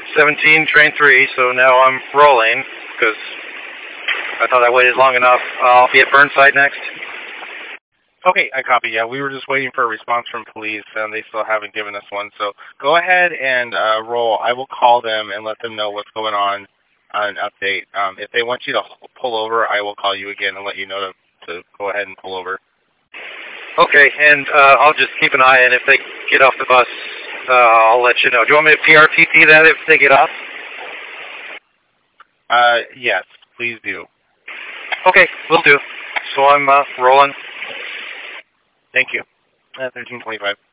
17, train 3, so now I'm rolling, because I thought I waited long enough. I'll be at Burnside next. Okay, I copy. Yeah, we were just waiting for a response from police, and they still haven't given us one. So go ahead and roll. I will call them and let them know what's going on an update. If they want you to pull over, I will call you again and let you know to go ahead and pull over. Okay, and I'll just keep an eye, and if they get off the bus, I'll let you know. Do you want me to PRTT that if they get off? Yes, please do. Okay, will do. So I'm rolling. Thank you. 1325.